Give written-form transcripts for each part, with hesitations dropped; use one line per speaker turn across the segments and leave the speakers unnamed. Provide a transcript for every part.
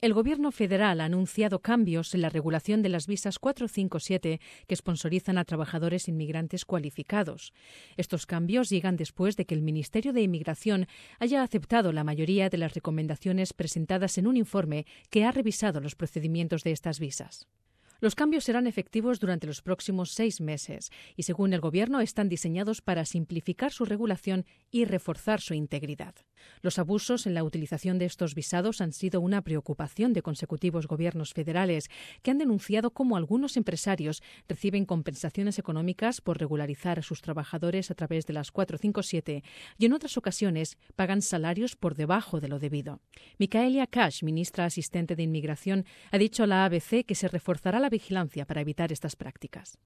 El Gobierno federal ha anunciado cambios en la regulación de las visas 457 que sponsorizan a trabajadores inmigrantes cualificados. Estos cambios llegan después de que el Ministerio de Inmigración haya aceptado la mayoría de las recomendaciones presentadas en un informe que ha revisado los procedimientos de estas visas. Los cambios serán efectivos durante los próximos 6 meses y, según el Gobierno, están diseñados para simplificar su regulación y reforzar su integridad. Los abusos en la utilización de estos visados han sido una preocupación de consecutivos gobiernos federales que han denunciado cómo algunos empresarios reciben compensaciones económicas por regularizar a sus trabajadores a través de las 457 y en otras ocasiones pagan salarios por debajo de lo debido. Michaelia Cash, ministra asistente de Inmigración, ha dicho a la ABC que se reforzará la vigilancia para evitar estas prácticas.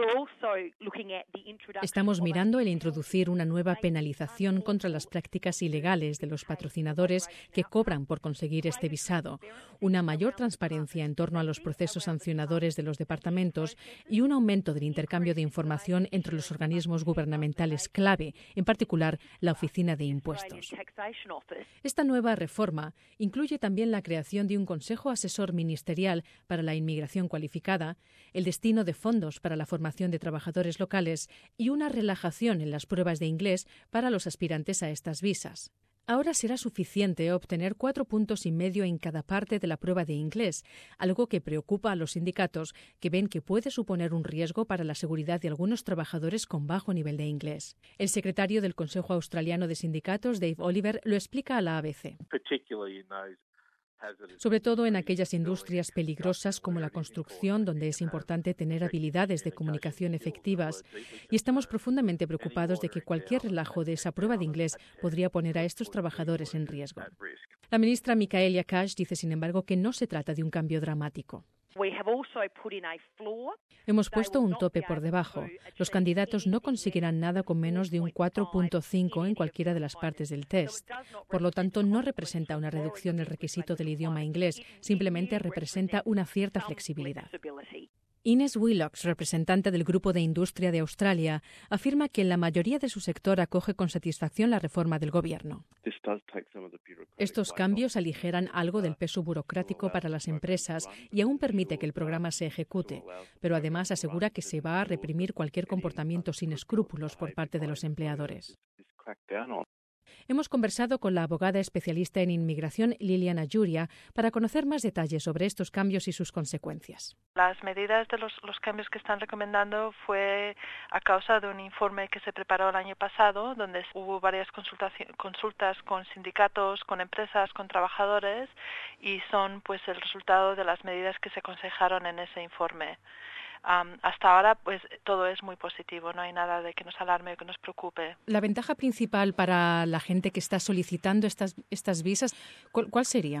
Estamos mirando el introducir una nueva penalización contra las prácticas ilegales de los patrocinadores que cobran por conseguir este visado, una mayor transparencia en torno a los procesos sancionadores de los departamentos y un aumento del intercambio de información entre los organismos gubernamentales clave, en particular la Oficina de Impuestos. Esta nueva reforma incluye también la creación de un Consejo Asesor Ministerial para la Inmigración Cualificada, el destino de fondos para la formación de trabajadores locales y una relajación en las pruebas de inglés para los aspirantes a estas visas. Ahora será suficiente obtener 4,5 puntos en cada parte de la prueba de inglés, algo que preocupa a los sindicatos, que ven que puede suponer un riesgo para la seguridad de algunos trabajadores con bajo nivel de inglés. El secretario del Consejo Australiano de Sindicatos, Dave Oliver, lo explica a la ABC. Sobre todo en aquellas industrias peligrosas como la construcción, donde es importante tener habilidades de comunicación efectivas, y estamos profundamente preocupados de que cualquier relajo de esa prueba de inglés podría poner a estos trabajadores en riesgo. La ministra Michaelia Cash dice, sin embargo, que no se trata de un cambio dramático. Hemos puesto un tope por debajo. Los candidatos no conseguirán nada con menos de un 4,5 en cualquiera de las partes del test. Por lo tanto, no representa una reducción del requisito del idioma inglés, simplemente representa una cierta flexibilidad. Ines Willox, representante del Grupo de Industria de Australia, afirma que la mayoría de su sector acoge con satisfacción la reforma del Gobierno. Estos cambios aligeran algo del peso burocrático para las empresas y aún permite que el programa se ejecute, pero además asegura que se va a reprimir cualquier comportamiento sin escrúpulos por parte de los empleadores. Hemos conversado con la abogada especialista en inmigración Liliana Juria para conocer más detalles sobre estos cambios y sus consecuencias.
Las medidas de los cambios que están recomendando fue a causa de un informe que se preparó el año pasado, donde hubo varias consultas con sindicatos, con empresas, con trabajadores, y son pues el resultado de las medidas que se aconsejaron en ese informe. Hasta ahora, pues todo es muy positivo, no hay nada de que nos alarme o que nos preocupe.
La ventaja principal para la gente que está solicitando estas visas, ¿cuál sería?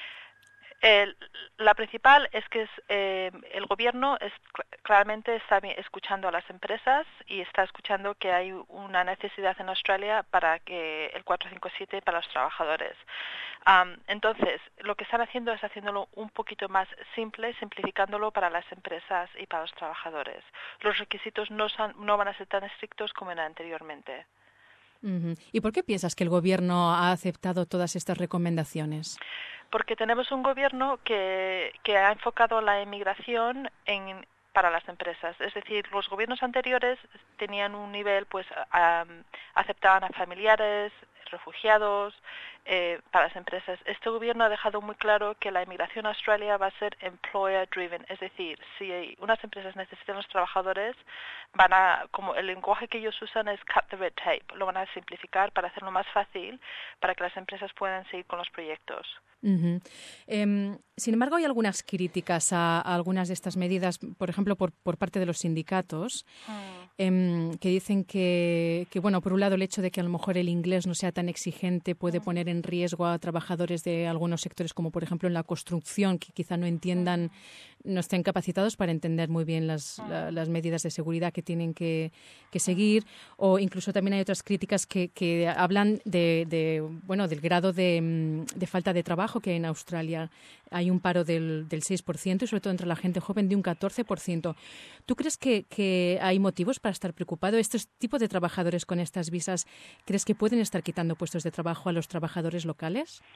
La principal es que el gobierno claramente está escuchando a las empresas y está escuchando que hay una necesidad en Australia para que el 457 para los trabajadores. Entonces, lo que están haciendo es haciéndolo un poquito más simple, simplificándolo para las empresas y para los trabajadores. Los requisitos no van a ser tan estrictos como eran anteriormente.
Uh-huh. ¿Y por qué piensas que el gobierno ha aceptado todas estas recomendaciones?
Porque tenemos un gobierno que ha enfocado la inmigración para las empresas. Es decir, los gobiernos anteriores tenían un nivel, pues aceptaban a familiares, refugiados, para las empresas. Este gobierno ha dejado muy claro que la inmigración a Australia va a ser employer driven, es decir, si unas empresas necesitan los trabajadores, como el lenguaje que ellos usan es cut the red tape, lo van a simplificar para hacerlo más fácil para que las empresas puedan seguir con los proyectos.
Uh-huh. Sin embargo, hay algunas críticas a algunas de estas medidas, por ejemplo, por parte de los sindicatos, que dicen que, bueno, por un lado, el hecho de que a lo mejor el inglés no sea tan exigente puede poner en riesgo a trabajadores de algunos sectores, como por ejemplo en la construcción, que quizá no estén capacitados para entender muy bien las medidas de seguridad que tienen que seguir, o incluso también hay otras críticas que hablan del grado de falta de trabajo que hay en Australia. Hay un paro del 6% y sobre todo entre la gente joven de un 14%. ¿Tú crees que hay motivos para estar preocupado? ¿Estos tipos de trabajadores con estas visas crees que pueden estar quitando puestos de trabajo a los trabajadores locales?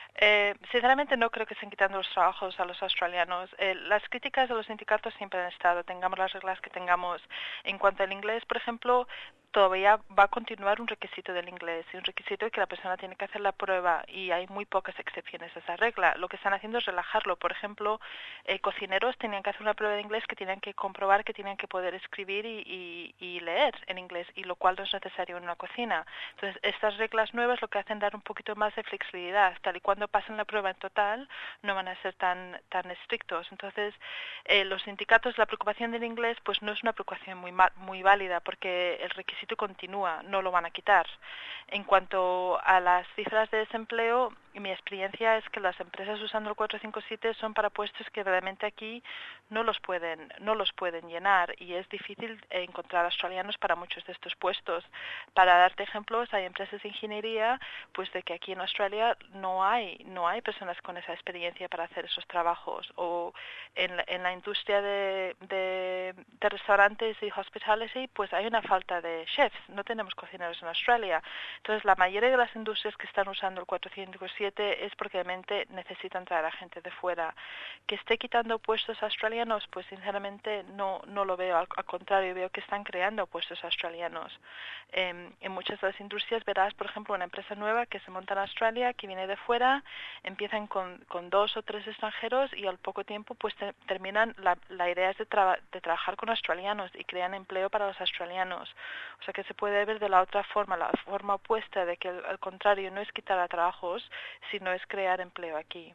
Sinceramente no creo que estén quitando los trabajos a los australianos. Las críticas de los sindicatos siempre han estado, tengamos las reglas que tengamos. En cuanto al inglés, por ejemplo, todavía va a continuar un requisito del inglés, y un requisito de que la persona tiene que hacer la prueba, y hay muy pocas excepciones a esa regla. Lo que están haciendo es relajarlo. Por ejemplo, cocineros tenían que hacer una prueba de inglés que tenían que comprobar que tenían que poder escribir y leer en inglés, y lo cual no es necesario en una cocina. Entonces, estas reglas nuevas lo que hacen dar un poquito más de flexibilidad, tal y cuando pasen la prueba en total no van a ser tan estrictos. Entonces, los sindicatos, la preocupación del inglés pues no es una preocupación muy válida, porque el requisito continúa, no lo van a quitar. En cuanto a las cifras de desempleo, mi experiencia es que las empresas usando el 457 son para puestos que realmente aquí no los pueden llenar, y es difícil encontrar australianos para muchos de estos puestos. Para darte ejemplos, hay empresas de ingeniería pues de que aquí en Australia no hay personas con esa experiencia para hacer esos trabajos, o en la industria de restaurantes y hospitality pues hay una falta de chefs, no tenemos cocineros en Australia. Entonces, la mayoría de las industrias que están usando el 407 es porque realmente necesitan traer a gente de fuera. Que esté quitando puestos australianos, pues sinceramente no lo veo, al contrario, veo que están creando puestos australianos. En muchas de las industrias verás, por ejemplo, una empresa nueva que se monta en Australia, que viene de fuera, empiezan con 2 o 3 extranjeros, y al poco tiempo pues terminan, la idea es de trabajar con australianos y crean empleo para los australianos. O sea que se puede ver de la otra forma, la forma opuesta, de que al contrario no es quitar a trabajos, sino es crear empleo aquí.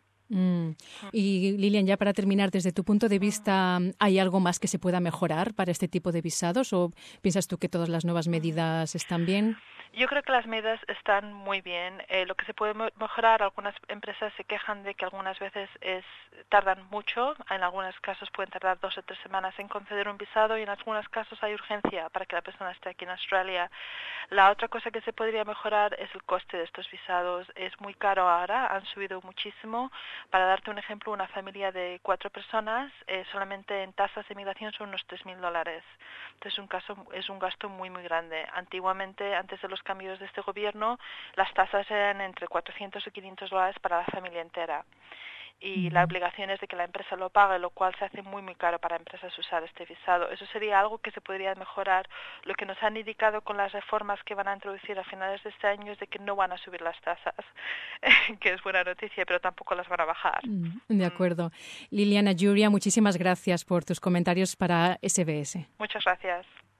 Y Lilian, ya para terminar, desde tu punto de vista, ¿hay algo más que se pueda mejorar para este tipo de visados, o piensas tú que todas las nuevas medidas están bien?
Yo creo que las medidas están muy bien. Lo que se puede mejorar, algunas empresas se quejan de que algunas veces tardan mucho. En algunos casos pueden tardar 2 o 3 semanas en conceder un visado, y en algunos casos hay urgencia para que la persona esté aquí en Australia. La otra cosa que se podría mejorar es el coste de estos visados. Es muy caro ahora, han subido muchísimo. Para darte un ejemplo, una familia de 4 personas, solamente en tasas de migración son unos $3,000. Entonces es un gasto muy grande. Antiguamente, antes de los cambios de este gobierno, las tasas eran entre $400 o $500 para la familia entera. Y la obligación es de que la empresa lo pague, lo cual se hace muy caro para empresas usar este visado. Eso sería algo que se podría mejorar. Lo que nos han indicado con las reformas que van a introducir a finales de este año es de que no van a subir las tasas, que es buena noticia, pero tampoco las van a bajar.
De acuerdo. Liliana Juria, muchísimas gracias por tus comentarios para SBS.
Muchas gracias.